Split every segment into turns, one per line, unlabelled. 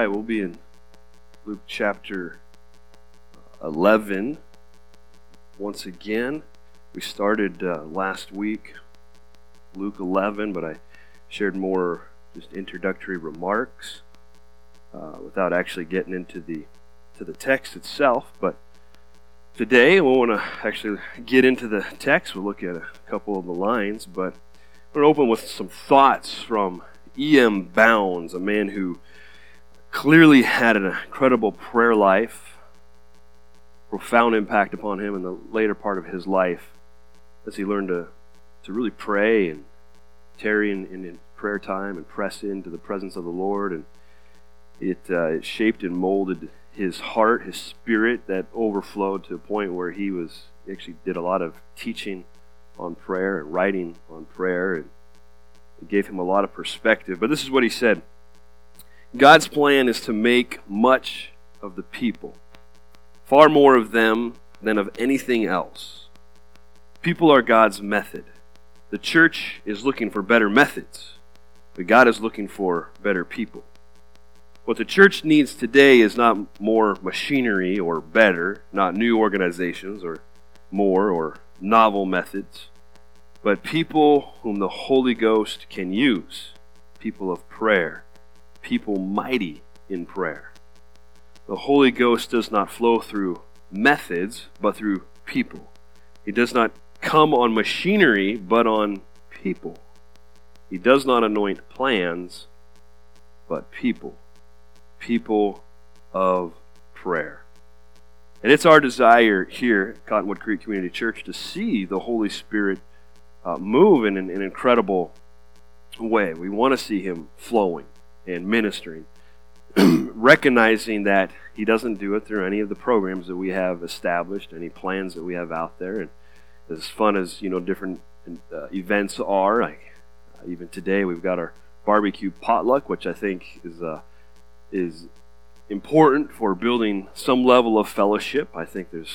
right, we'll be in Luke chapter 11 once again. We started last week, Luke 11, but I shared more just introductory remarks without actually getting into the text itself. But today we want to actually get into the text. We'll look at a couple of the lines, but we're going to open with some thoughts from E.M. Bounds, a man who clearly had an incredible prayer life, profound impact upon him in the later part of his life as he learned to really pray and tarry in prayer time and press into the presence of the Lord. And it shaped and molded his heart, his spirit, that overflowed to a point where he actually did a lot of teaching on prayer and writing on prayer, and it gave him a lot of perspective. But this is what he said: God's plan is to make much of the people, far more of them than of anything else. People are God's method. The church is looking for better methods, but God is looking for better people. What the church needs today is not more machinery or better, not new organizations or more or novel methods, but people whom the Holy Ghost can use, people of prayer, people mighty in prayer. The Holy Ghost does not flow through methods, but through people. He does not come on machinery, but on people. He does not anoint plans, but people. People of prayer. And it's our desire here at Cottonwood Creek Community Church to see the Holy Spirit move in an incredible way. We want to see Him flowing and ministering, recognizing that He doesn't do it through any of the programs that we have established, any plans that we have out there. And as fun as different events are, like even today we've got our barbecue potluck, which I think is important for building some level of fellowship. I think there's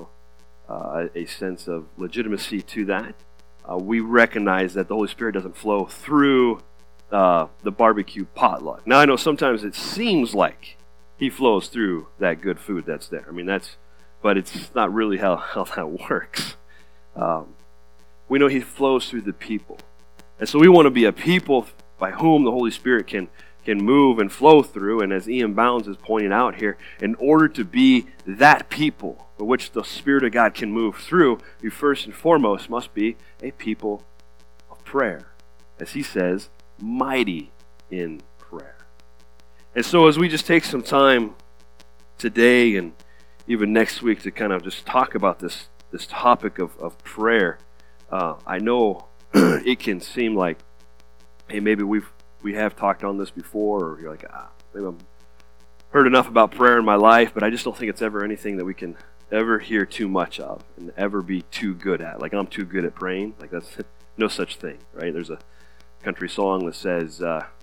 a sense of legitimacy to that. We recognize that the Holy Spirit doesn't flow through the barbecue potluck. Now I know sometimes it seems like He flows through that good food that's there. But it's not really how that works. We know He flows through the people. And so we want to be a people by whom the Holy Spirit can move and flow through. And as E.M. Bounds is pointing out here, in order to be that people for which the Spirit of God can move through, you first and foremost must be a people of prayer. As he says, mighty in prayer. And so as we just take some time today and even next week to kind of just talk about this topic of prayer, I know it can seem like, hey, maybe we have talked on this before, or you're like, maybe I've heard enough about prayer in my life, but I just don't think it's ever anything that we can ever hear too much of and ever be too good at. Like, I'm too good at praying. Like, that's no such thing, right? There's a country song that says,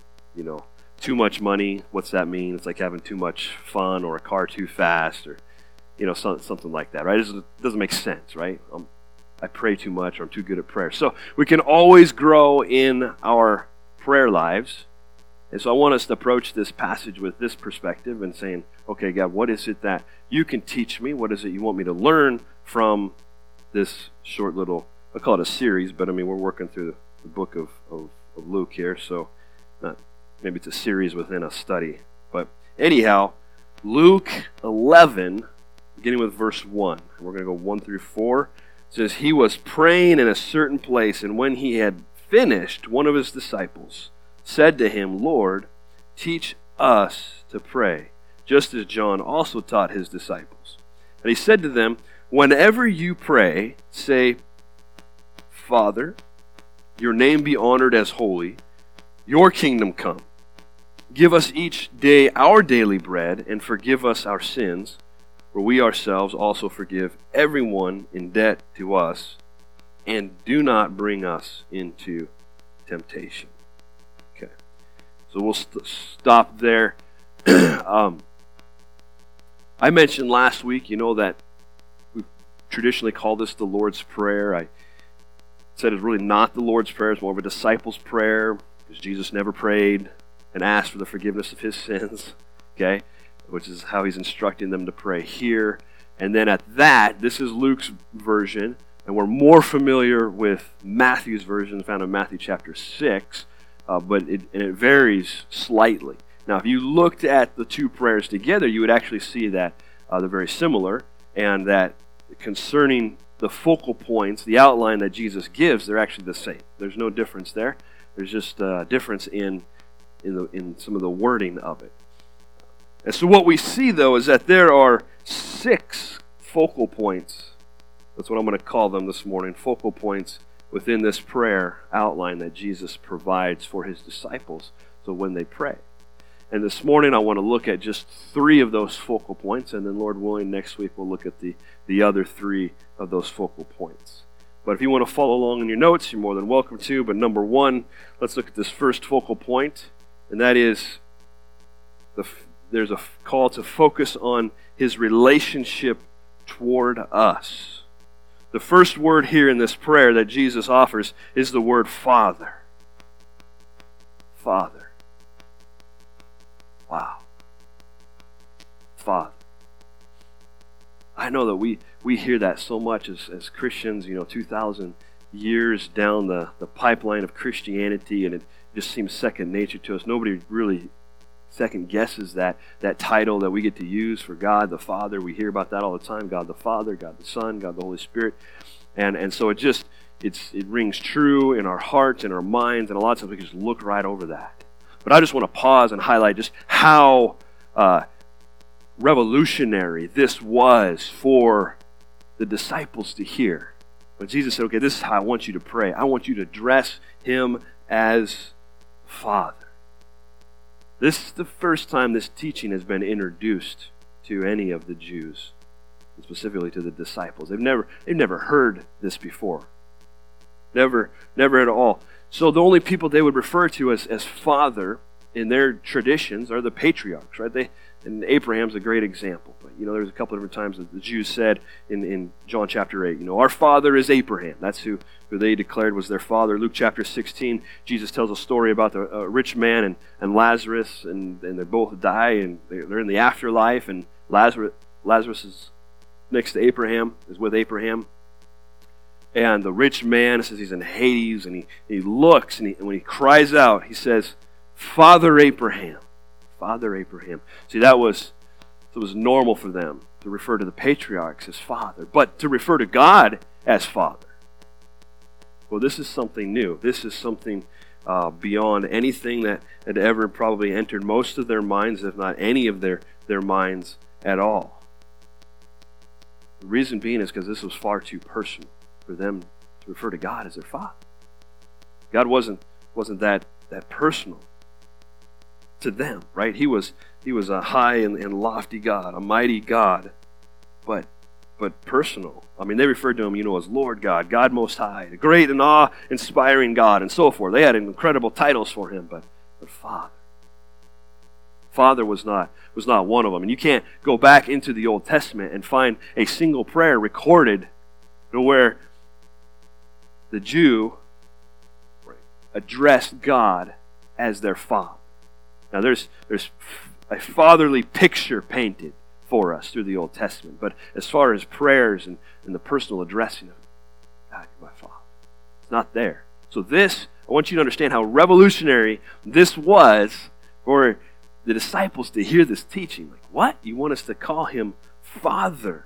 too much money, what's that mean? It's like having too much fun, or a car too fast, or something like that, right? It doesn't make sense, right? I pray too much, or I'm too good at prayer. So we can always grow in our prayer lives. And so I want us to approach this passage with this perspective and saying, okay, God, what is it that you can teach me? What is it you want me to learn from this short little, I call it a series, but we're working through the book of Luke here, so maybe it's a series within a study. But anyhow, Luke 11, beginning with verse 1. We're going to go 1 through 4. It says, He was praying in a certain place, and when he had finished, one of his disciples said to him, Lord, teach us to pray, just as John also taught his disciples. And he said to them, whenever you pray, say, Father, your name be honored as holy, your kingdom come. Give us each day our daily bread, and forgive us our sins, for we ourselves also forgive everyone in debt to us, and do not bring us into temptation. Okay, so we'll stop there. I mentioned last week, that we traditionally call this the Lord's Prayer. I said it's really not the Lord's Prayer. It's more of a disciples' prayer, because Jesus never prayed and asked for the forgiveness of his sins. okay, which is how he's instructing them to pray here. And then at that, this is Luke's version, and we're more familiar with Matthew's version found in Matthew chapter 6, but it varies slightly. Now, if you looked at the two prayers together, you would actually see that they're very similar, and that concerning the focal points, the outline that Jesus gives, they're actually the same. There's no difference there. There's just a difference in some of the wording of it. And so what we see, though, is that there are 6 focal points. That's what I'm going to call them this morning, focal points within this prayer outline that Jesus provides for his disciples, so when they pray. And this morning I want to look at just 3 of those focal points, and then Lord willing, next week we'll look at the other 3 of those focal points. But if you want to follow along in your notes, you're more than welcome to. But number 1, let's look at this first focal point, and that is there's a call to focus on his relationship toward us. The first word here in this prayer that Jesus offers is the word Father. Father. Wow. Father. I know that we hear that so much as Christians, 2,000 years down the pipeline of Christianity, and it just seems second nature to us. Nobody really second guesses that title that we get to use for God the Father. We hear about that all the time. God the Father, God the Son, God the Holy Spirit. And so it rings true in our hearts and our minds, and a lot of times we can just look right over that. But I just want to pause and highlight just how revolutionary this was for the disciples to hear. When Jesus said, okay, this is how I want you to pray. I want you to address him as Father. This is the first time this teaching has been introduced to any of the Jews, specifically to the disciples. They've never heard this before. Never at all. So the only people they would refer to as Father in their traditions are the patriarchs, right? And Abraham's a great example. But there's a couple of different times that the Jews said in John chapter 8, our father is Abraham. That's who they declared was their father. Luke chapter 16, Jesus tells a story about the rich man and Lazarus, and they both die, and they're in the afterlife, and Lazarus is next to Abraham, is with Abraham. And the rich man says he's in Hades, and he looks, and when he cries out, he says, Father Abraham. Father Abraham. See, it was normal for them to refer to the patriarchs as Father, but to refer to God as Father. Well, this is something new. This is something beyond anything that had ever probably entered most of their minds, if not any of their minds at all. The reason being is because this was far too personal for them to refer to God as their Father. God wasn't that personal to them, right? He was a high and lofty God, a mighty God, but personal. I mean, they referred to him, as Lord God, God Most High, the great and awe-inspiring God, and so forth. They had incredible titles for him, but Father. Father was not one of them. And you can't go back into the Old Testament and find a single prayer recorded where the Jew addressed God as their Father. Now, there's a fatherly picture painted for us through the Old Testament, but as far as prayers and the personal addressing of God, you're my Father, it's not there. So I want you to understand how revolutionary this was for the disciples to hear this teaching. Like, what? You want us to call him Father?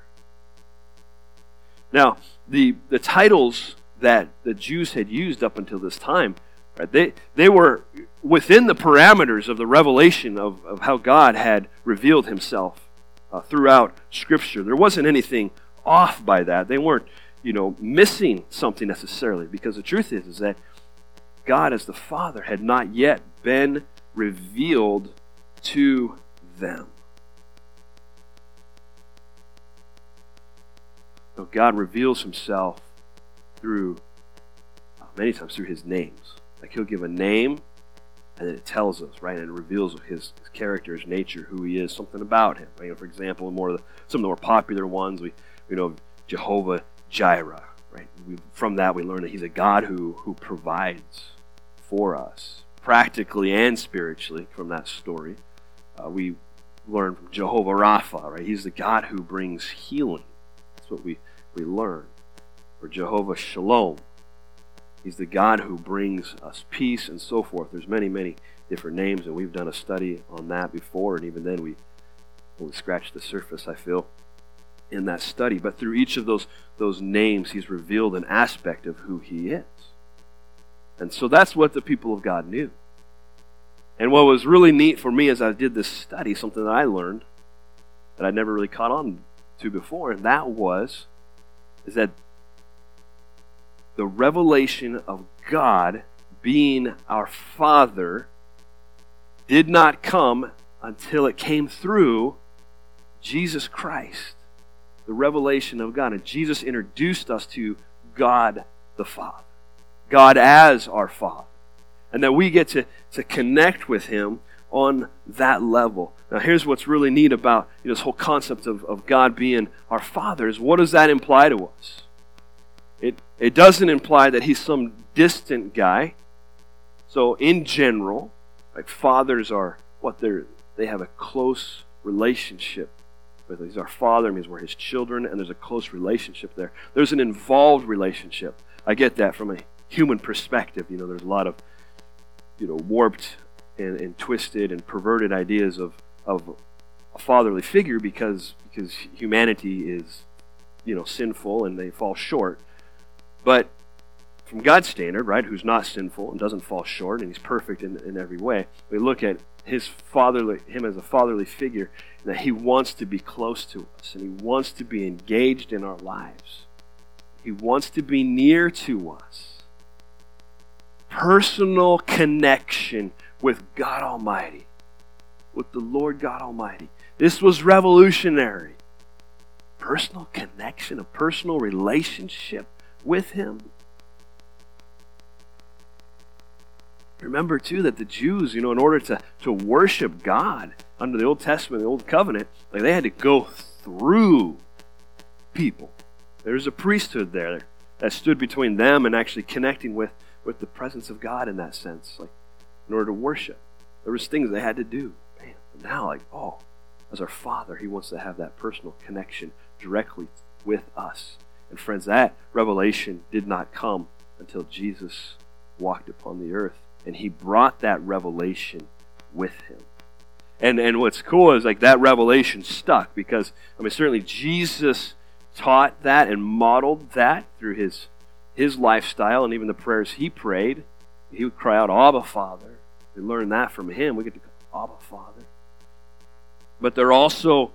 Now, the titles that the Jews had used up until this time, right, they were within the parameters of the revelation of how God had revealed himself throughout Scripture. There wasn't anything off by that. They weren't, missing something necessarily, because the truth is that God as the Father had not yet been revealed to them. So God reveals himself many times through his names. Like he'll give a name, and then it tells us, right? And it reveals his character, his nature, who he is, something about him. Right? For example, some of the more popular ones, we know Jehovah Jireh, right? From that we learn that he's a God who provides for us, practically and spiritually, from that story. We learn from Jehovah Rapha, right? He's the God who brings healing. That's what we learn. Or Jehovah Shalom. He's the God who brings us peace and so forth. There's many, many different names, and we've done a study on that before, and even then we only scratched the surface, I feel, in that study. But through each of those names, he's revealed an aspect of who he is. And so that's what the people of God knew. And what was really neat for me as I did this study, something that I learned that I'd never really caught on to before, and that is that the revelation of God being our Father did not come until it came through Jesus Christ, the revelation of God. And Jesus introduced us to God the Father, God as our Father. And that we get to connect with Him on that level. Now here's what's really neat about this whole concept of God being our Father is, what does that imply to us? It doesn't imply that He's some distant guy. So in general, like fathers are they have a close relationship with Him. He's our Father, means we're His children, and there's a close relationship there. There's an involved relationship. I get that from a human perspective. There's a lot of warped and twisted and perverted ideas of a fatherly figure because humanity is sinful and they fall short. But from God's standard, right, who's not sinful and doesn't fall short, and He's perfect in every way, we look at Him as a fatherly figure, and that He wants to be close to us, and He wants to be engaged in our lives. He wants to be near to us. Personal connection with God Almighty, with the Lord God Almighty. This was revolutionary. Personal connection, a personal relationship with Him. Remember too that the Jews, in order to worship God under the Old Testament, the Old Covenant, they had to go through people. There's a priesthood there that stood between them and actually connecting with the presence of God in that sense, in order to worship. There was things they had to do. Man, but now, as our Father, He wants to have that personal connection directly with us. And friends, that revelation did not come until Jesus walked upon the earth, and He brought that revelation with Him. And what's cool is that revelation stuck, because certainly Jesus taught that and modeled that through his lifestyle, and even the prayers He prayed. He would cry out, Abba, Father. We learn that from Him. We get to call Abba, Father. But they're also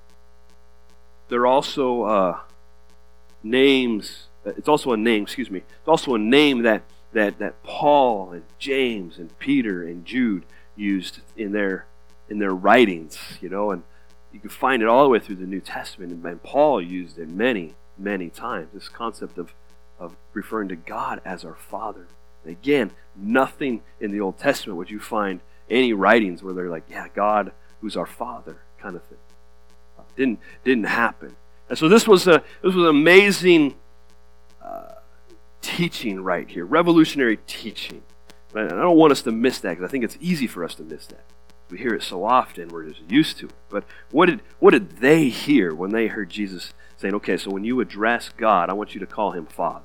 names. It's also a name. Excuse me. It's also a name that Paul and James and Peter and Jude used in their writings. And you can find it all the way through the New Testament. And Paul used it many, many times. This concept of referring to God as our Father. And again, nothing in the Old Testament would you find any writings where they're God who's our Father kind of thing. Didn't happen. And so this was an amazing teaching right here, revolutionary teaching. And I don't want us to miss that, because I think it's easy for us to miss that. We hear it so often, we're just used to it. But what did they hear when they heard Jesus saying, okay, so when you address God, I want you to call Him Father?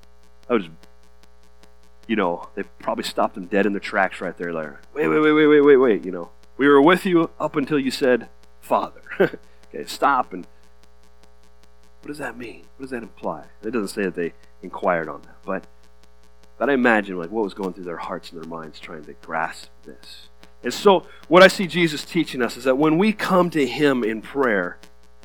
They probably stopped them dead in their tracks right there. Wait. We were with you up until you said Father. Okay, stop. And what does that mean? What does that imply? It doesn't say that they inquired on that, but I imagine what was going through their hearts and their minds trying to grasp this. And so what I see Jesus teaching us is that when we come to Him in prayer,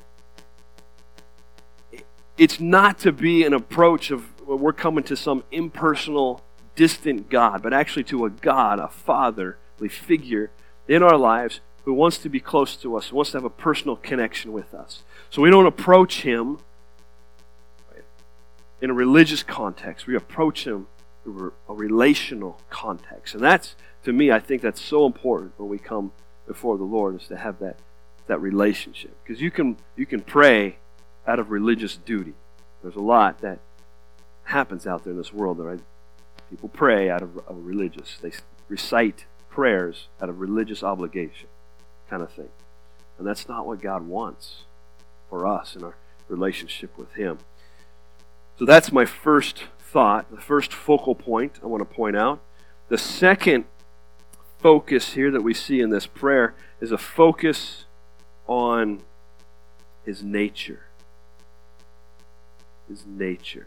it's not to be an approach of we're coming to some impersonal, distant God, but actually to a God, a fatherly figure in our lives who wants to be close to us, who wants to have a personal connection with us. So we don't approach Him in a religious context. We approach Him through a relational context. And that's, to me, I think that's so important when we come before the Lord, is to have that relationship. Because you can pray out of religious duty. There's a lot that happens out there in this world, right? People pray out of religious. They recite prayers out of religious obligation kind of thing. And that's not what God wants for us in our relationship with Him. So that's my first thought, the first focal point I want to point out. The second focus here that we see in this prayer is a focus on His nature. His nature.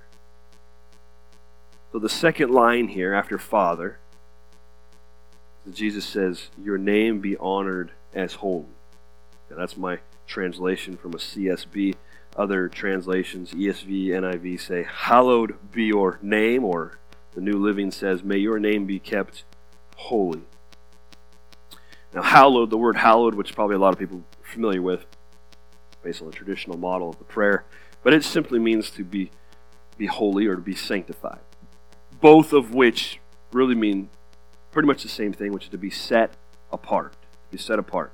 So the second line here after Father, Jesus says, your name be honored as holy. Now, that's my translation from a CSB. Other translations, ESV, NIV, say, hallowed be your name, or the New Living says, may your name be kept holy. Now, hallowed, the word hallowed, which probably a lot of people are familiar with, based on the traditional model of the prayer, but it simply means to be holy or to be sanctified. Both of which really mean pretty much the same thing, which is to be set apart. To be set apart.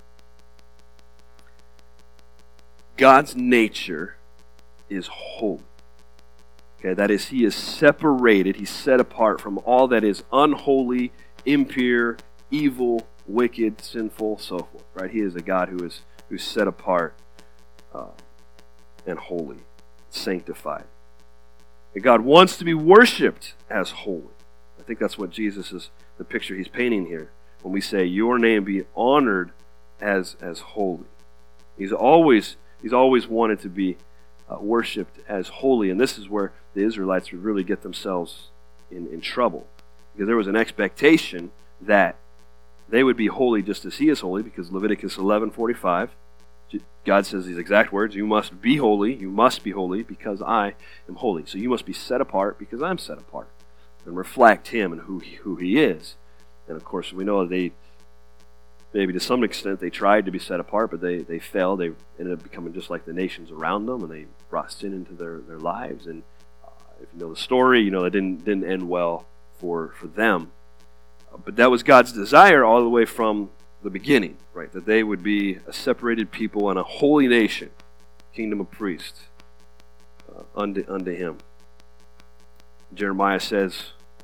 God's nature is holy. Okay, that is, He is separated, He's set apart from all that is unholy, impure, evil, wicked, sinful, so forth. Right? He is a God who's set apart and holy, sanctified. And God wants to be worshipped as holy. I think that's what Jesus is, the picture He's painting here. When we say, your name be honored as holy. He's always wanted to be worshipped as holy. And this is where the Israelites would really get themselves in trouble. Because there was an expectation that they would be holy just as He is holy, because Leviticus 11:45, God says these exact words, you must be holy because I am holy. So you must be set apart because I'm set apart, and reflect Him and who He is. And of course, we know that maybe to some extent they tried to be set apart, but they failed. They ended up becoming just like the nations around them, and they brought sin into their lives. And if you know the story, you know it didn't end well for them. But that was God's desire all the way from the beginning, right? That they would be a separated people and a holy nation, kingdom of priests unto Him. Jeremiah says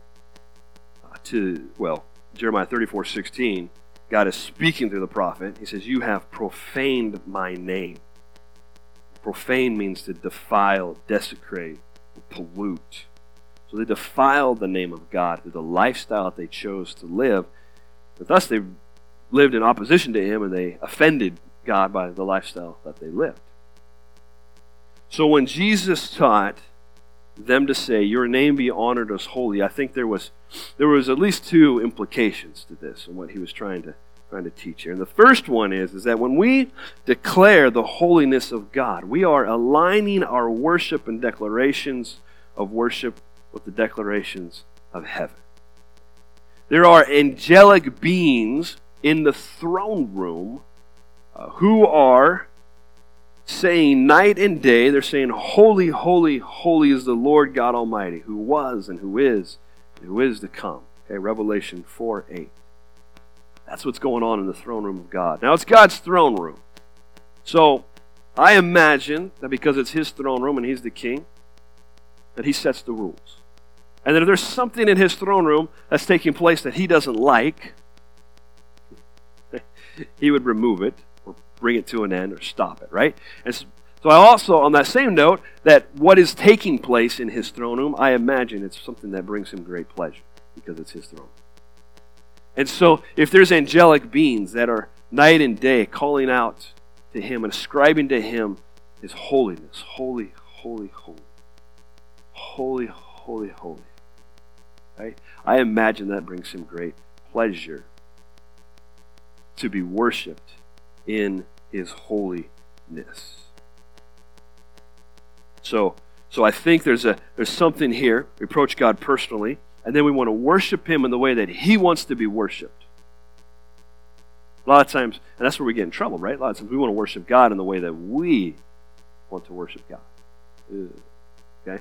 Jeremiah 34:16, God is speaking through the prophet. He says, you have profaned my name. Profane means to defile, desecrate, pollute. So they defiled the name of God through the lifestyle that they chose to live. But thus they lived in opposition to Him, and they offended God by the lifestyle that they lived. So when Jesus taught them to say, your name be honored as holy, I think there was at least two implications to this and what He was trying to teach here. And the first one is that when we declare the holiness of God, we are aligning our worship and declarations of worship with the declarations of heaven. There are angelic beings in the throne room who are saying night and day, they're saying, holy, holy, holy is the Lord God Almighty, who was and who is to come. Okay, Revelation 4:8. That's what's going on in the throne room of God. Now, it's God's throne room. So, I imagine that because it's His throne room and He's the king, that He sets the rules. And that if there's something in His throne room that's taking place that He doesn't like, He would remove it, or bring it to an end, or stop it, right? And so I also, on that same note, that what is taking place in His throne room, I imagine it's something that brings Him great pleasure, because it's His throne. And so, if there's angelic beings that are night and day calling out to Him and ascribing to Him His holiness, holy, holy, holy, holy, holy, holy, right? I imagine that brings Him great pleasure to be worshipped in His holiness. So I think there's something here. We approach God personally, and then we want to worship Him in the way that He wants to be worshipped. A lot of times, and that's where we get in trouble, right? A lot of times we want to worship God in the way that we want to worship God. Okay?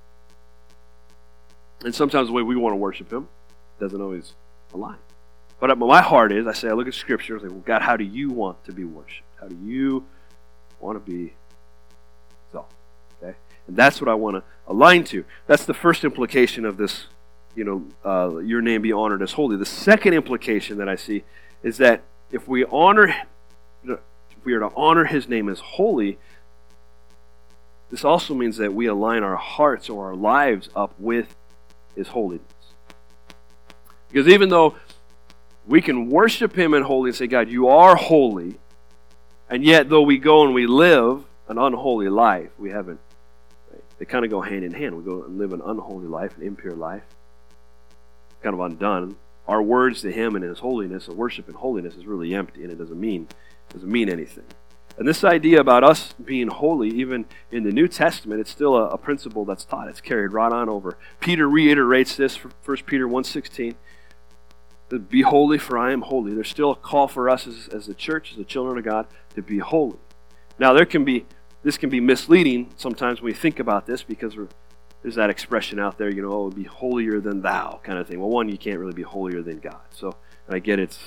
And sometimes the way we want to worship Him doesn't always align. But my heart is, I look at Scripture, I say, well, God, how do you want to be worshipped? How do you want to be exalted? Okay? And that's what I want to align to. That's the first implication of this, your name be honored as holy. The second implication that I see is that if we honor, to if we are to honor his name as holy, this also means that we align our hearts or our lives up with his holiness. Because even though we can worship him in holy and say, God, you are holy, and yet though we go and we live an unholy life, we haven't. They kind of go hand in hand. We go and live an unholy life, an impure life, kind of undone. Our words to him and his holiness, a worship in holiness, is really empty, and it doesn't mean anything. And this idea about us being holy, even in the New Testament, it's still a principle that's taught. It's carried right on over. Peter reiterates this for 1 Peter 1:16. Be holy, for I am holy. There's still a call for us as the church, as the children of God, to be holy. Now, this can be misleading sometimes when we think about this, because there's that expression out there, be holier than thou kind of thing. Well, one, you can't really be holier than God. So, and I get it's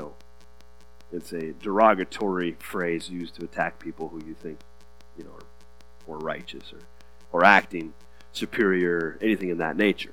a derogatory phrase used to attack people who you think, are more righteous or acting superior, anything in that nature.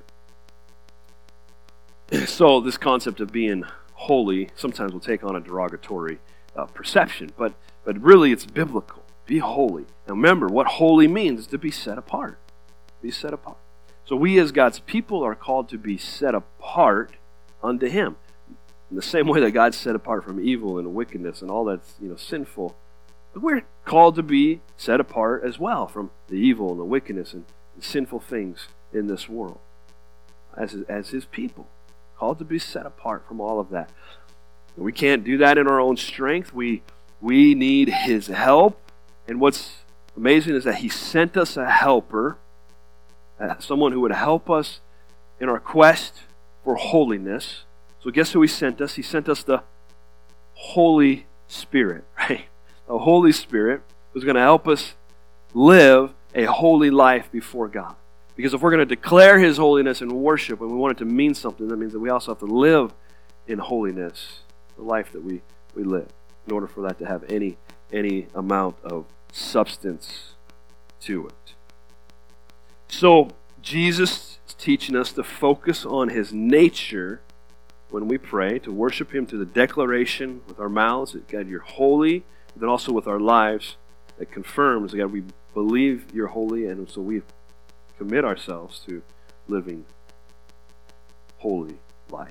So this concept of being holy sometimes will take on a derogatory perception, but really it's biblical. Be holy. Now remember, what holy means is to be set apart. Be set apart. So we as God's people are called to be set apart unto him. In the same way that God's set apart from evil and wickedness and all that's sinful, but we're called to be set apart as well from the evil and the wickedness and sinful things in this world as his people. Called to be set apart from all of that. And we can't do that in our own strength. We need his help. And what's amazing is that he sent us a helper, someone who would help us in our quest for holiness. So guess who he sent us? He sent us the Holy Spirit, right? The Holy Spirit was going to help us live a holy life before God. Because if we're going to declare his holiness and worship, and we want it to mean something, that means that we also have to live in holiness, the life that we live, in order for that to have any amount of substance to it. So Jesus is teaching us to focus on his nature when we pray, to worship him to the declaration with our mouths that, God, you're holy, but then also with our lives that confirms, God, we believe you're holy, and so we commit ourselves to living holy life.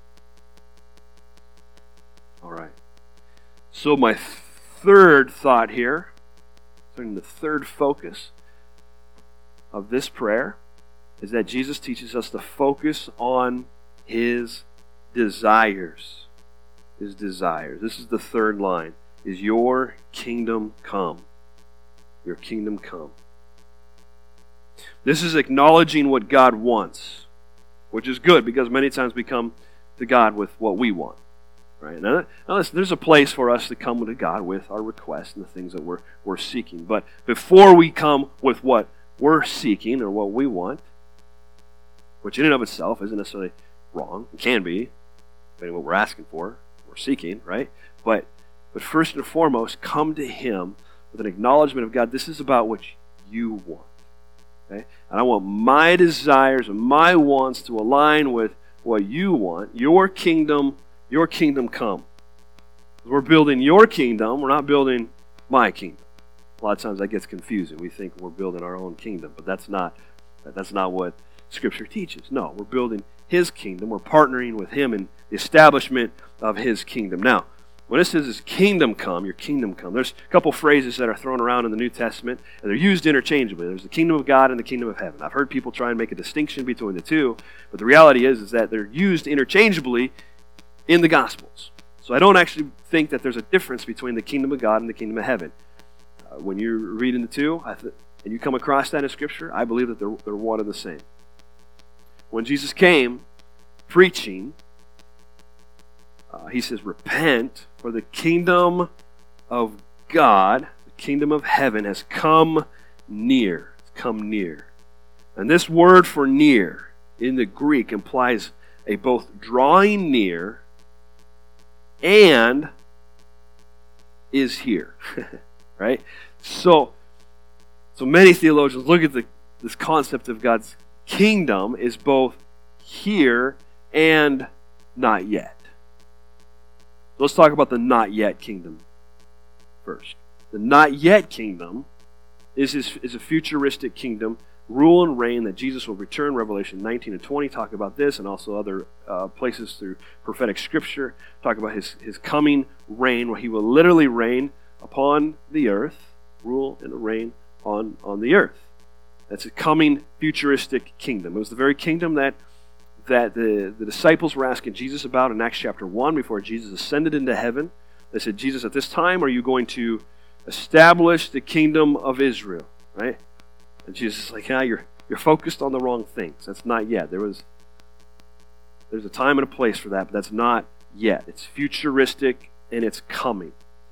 All right. So my third thought here, the third focus of this prayer, is that Jesus teaches us to focus on his desires. His desires. This is the third line. Is your kingdom come? Your kingdom come. This is acknowledging what God wants, which is good because many times we come to God with what we want. Right? Now listen, there's a place for us to come to God with our requests and the things that we're seeking. But before we come with what we're seeking or what we want, which in and of itself isn't necessarily wrong, it can be, depending on what we're asking for, we're seeking, right? But first and foremost, come to him with an acknowledgement of, God, this is about what you want. Okay? And I want my desires and my wants to align with what you want. Your kingdom come. We're building your kingdom. We're not building my kingdom. A lot of times that gets confusing. We think we're building our own kingdom, but that's not what Scripture teaches. No, we're building his kingdom. We're partnering with him in the establishment of his kingdom. Now, when it says his kingdom come, your kingdom come, there's a couple phrases that are thrown around in the New Testament, and they're used interchangeably. There's the kingdom of God and the kingdom of heaven. I've heard people try and make a distinction between the two, but the reality is that they're used interchangeably in the Gospels. So I don't actually think that there's a difference between the kingdom of God and the kingdom of heaven. When you're reading the two, and you come across that in Scripture, I believe that they're one and the same. When Jesus came preaching, he says, repent, for the kingdom of God, the kingdom of heaven, has come near. It's come near. And this word for near in the Greek implies a both drawing near and is here. Right? So many theologians look at this concept of God's kingdom is both here and not yet. So let's talk about the not yet kingdom first. The not yet kingdom is a futuristic kingdom, rule and reign that Jesus will return. Revelation 19 and 20 talk about this, and also other places through prophetic scripture talk about his coming reign, where he will literally reign upon the earth, rule and reign on the earth. That's a coming futuristic kingdom. It was the very kingdom that the disciples were asking Jesus about in Acts chapter 1 before Jesus ascended into heaven. They said, Jesus, at this time, are you going to establish the kingdom of Israel? Right? And Jesus is like, you're focused on the wrong things. That's not yet. There's a time and a place for that, but that's not yet. It's futuristic and it's coming.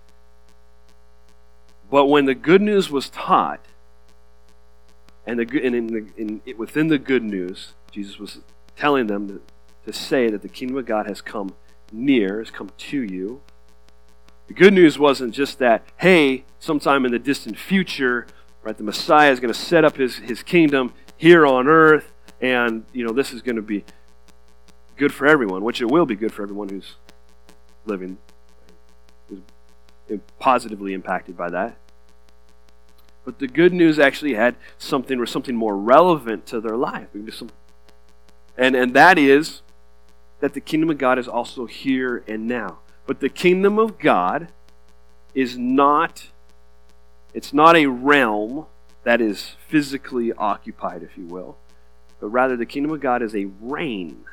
But when the good news was taught, and within the good news, Jesus was telling them to say that the kingdom of God has come near, has come to you. The good news wasn't just that, hey, sometime in the distant future, right, the Messiah is going to set up his kingdom here on earth, and this is going to be good for everyone, which it will be good for everyone who's living, who's positively impacted by that. But the good news actually had something more relevant to their life. And that is that the kingdom of God is also here and now. But the kingdom of God is not a realm that is physically occupied, if you will. But rather the kingdom of God is a reigning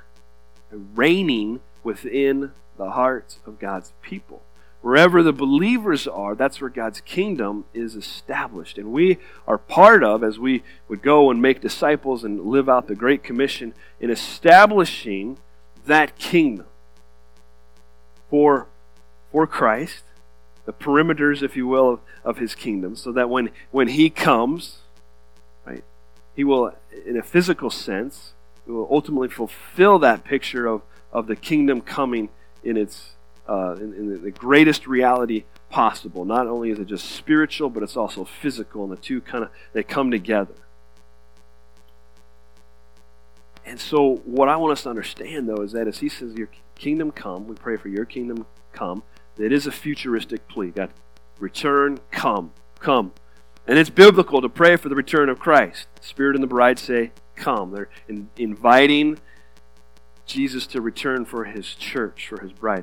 within the hearts of God's people. Wherever the believers are, that's where God's kingdom is established. And we are part of, as we would go and make disciples and live out the Great Commission, in establishing that kingdom for Christ, the perimeters, if you will, of his kingdom, so that when he comes, right, he will, in a physical sense, he will ultimately fulfill that picture of the kingdom coming in its in the greatest reality possible. Not only is it just spiritual, but it's also physical, and the two they come together. And so what I want us to understand, though, is that as he says, your kingdom come, we pray for your kingdom come, it is a futuristic plea. God, return, come. And it's biblical to pray for the return of Christ. The Spirit and the bride say, come. They're inviting Jesus to return for his church, for his bride.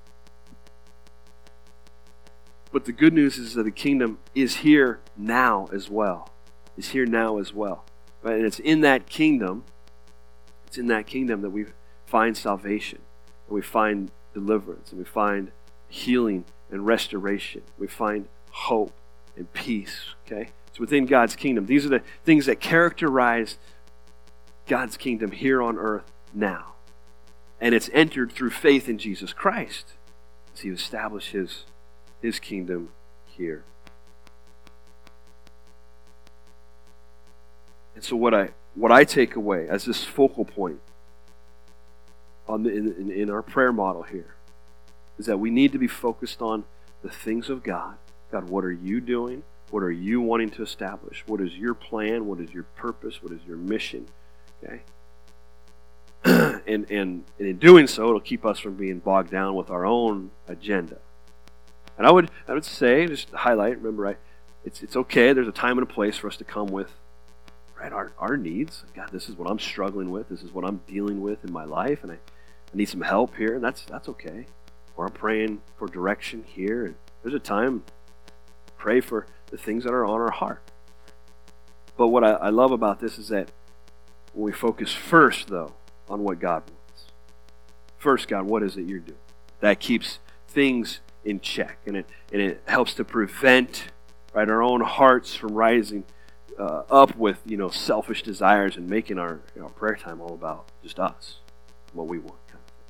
But the good news is that the kingdom is here now as well. Right? And it's in that kingdom that we find salvation, and we find deliverance, and we find healing and restoration. We find hope and peace. Okay? It's within God's kingdom. These are the things that characterize God's kingdom here on earth now. And it's entered through faith in Jesus Christ as he establishes his kingdom here. And so what I take away as this focal point in our prayer model here is that we need to be focused on the things of God. God, what are you doing? What are you wanting to establish? What is your plan? What is your purpose? What is your mission? Okay? and in doing so, it'll keep us from being bogged down with our own agenda. And I would say, just to highlight, remember, it's okay. There's a time and a place for us to come with our needs. God, this is what I'm struggling with. This is what I'm dealing with in my life, and I need some help here, and that's okay. Or I'm praying for direction here. And there's a time to pray for the things that are on our heart. But what I love about this is that when we focus first, though, on what God wants. First, God, what is it you're doing? That keeps things in check, and it helps to prevent our own hearts from rising up with selfish desires and making our prayer time all about just us, what we want.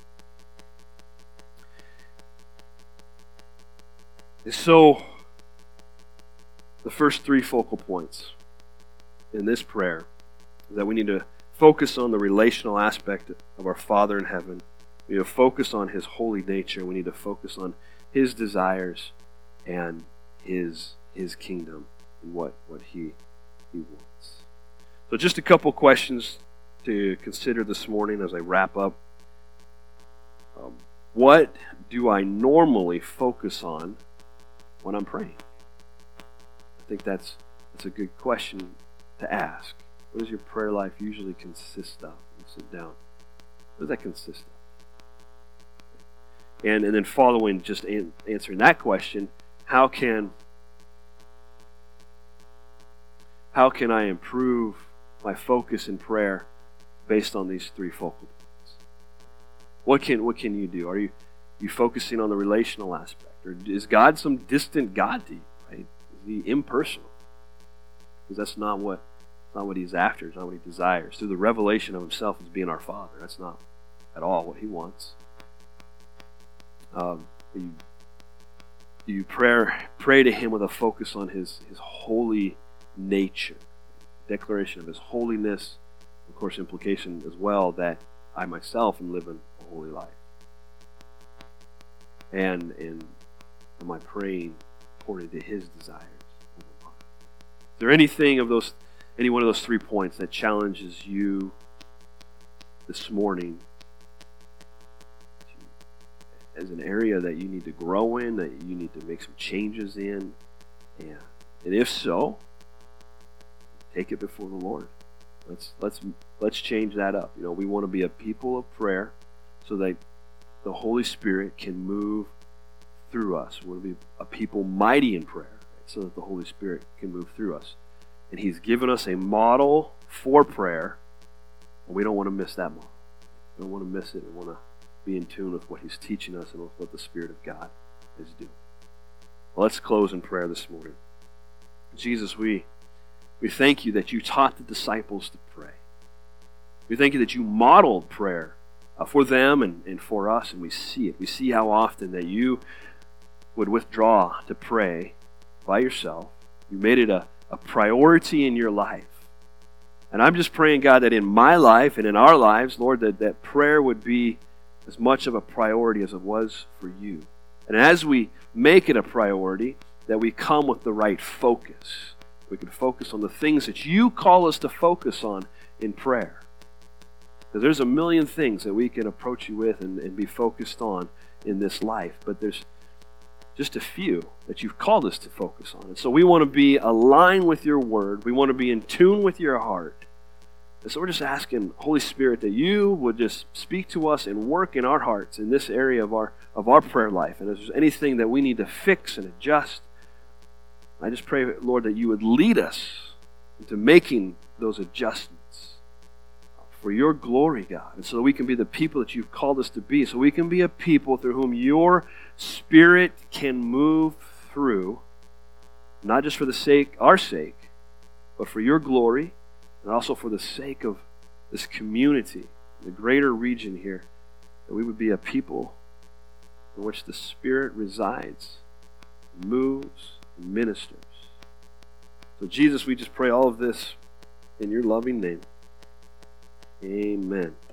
And so, the first three focal points in this prayer is that we need to focus on the relational aspect of our Father in heaven. We need to focus on his holy nature. We need to focus on his desires and his kingdom and what he wants. So just a couple questions to consider this morning as I wrap up. What do I normally focus on when I'm praying? I think that's a good question to ask. What does your prayer life usually consist of? When you sit down, what does that consist of? And then following just answering that question, how can I improve my focus in prayer based on these three focal points? What can you do? Are you focusing on the relational aspect? Or is God some distant God to you, right? Is he impersonal? Because that's not what he's after. It's not what he desires. Through the revelation of himself as being our Father. That's not at all what he wants. You pray to him with a focus on his holy nature, declaration of his holiness, of course, implication as well that I myself am living a holy life. And am I praying according to his desires? Is there any one of those 3 points that challenges you this morning as an area that you need to grow in, that you need to make some changes in? And if so, take it before the Lord. Let's change that up. We want to be a people of prayer so that the Holy Spirit can move through us. We want to be a people mighty in prayer, right, so that the Holy Spirit can move through us. And he's given us a model for prayer, and we don't want to miss that model. We don't want to miss it. We want to be in tune with what he's teaching us and with what the Spirit of God is doing. Well, let's close in prayer this morning. Jesus, we thank you that you taught the disciples to pray. We thank you that you modeled prayer for them and for us, and we see it. We see how often that you would withdraw to pray by yourself. You made it a priority in your life. And I'm just praying, God, that in my life and in our lives, Lord, that prayer would be as much of a priority as it was for you. And as we make it a priority, that we come with the right focus. We can focus on the things that you call us to focus on in prayer. Because there's a million things that we can approach you with and be focused on in this life. But there's just a few that you've called us to focus on. And so we want to be aligned with your word. We want to be in tune with your heart. And so we're just asking, Holy Spirit, that you would just speak to us and work in our hearts in this area of our prayer life. And if there's anything that we need to fix and adjust, I just pray, Lord, that you would lead us into making those adjustments for your glory, God, and so that we can be the people that you've called us to be, so we can be a people through whom your Spirit can move through, not just for our sake, but for your glory, and also for the sake of this community, the greater region here, that we would be a people in which the Spirit resides, moves, and ministers. So Jesus, we just pray all of this in your loving name. Amen.